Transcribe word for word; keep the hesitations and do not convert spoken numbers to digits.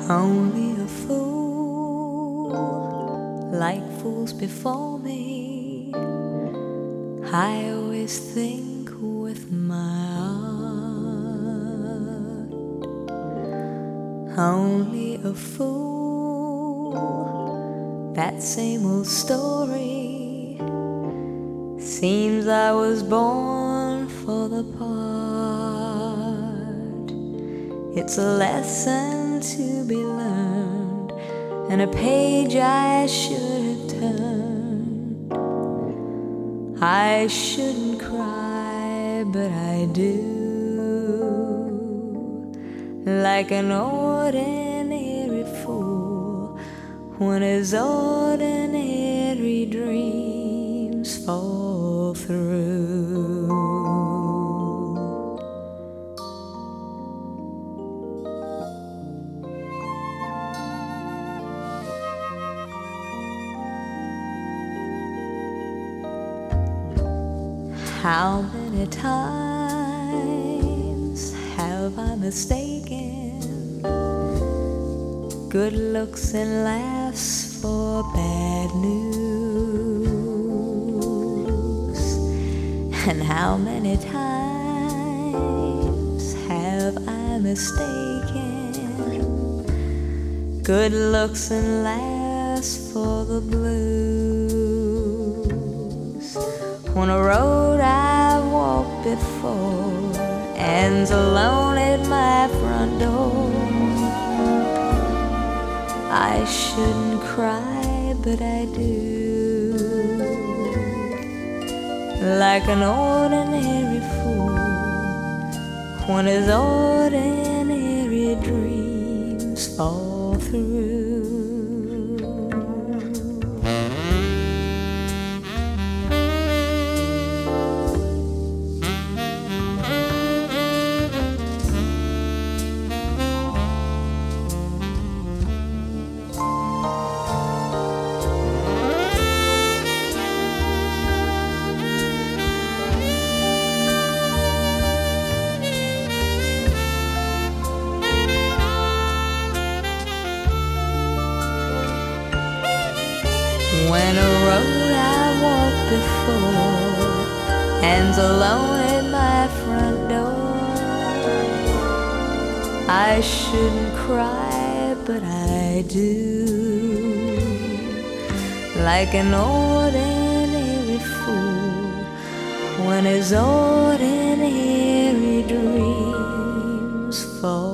Only a fool, like fools before me, I always think with my heart. Only a fool, that same old story. Seems I was born for the part. It's a lesson to be learned, and a page I should have turned. I shouldn't cry, but I do, like an ordinary fool, when his ordinary dreams fall through. How many times have I mistaken good looks and laughs for bad news? And how many times have I mistaken good looks and laughs for the blues? When a road I've walked before ends alone at my front door, I shouldn't cry, but I do, like an ordinary fool, when his ordinary dreams fall through. When a road I walked before ends alone at my front door, I shouldn't cry, but I do, like an ordinary fool, when his ordinary dreams fall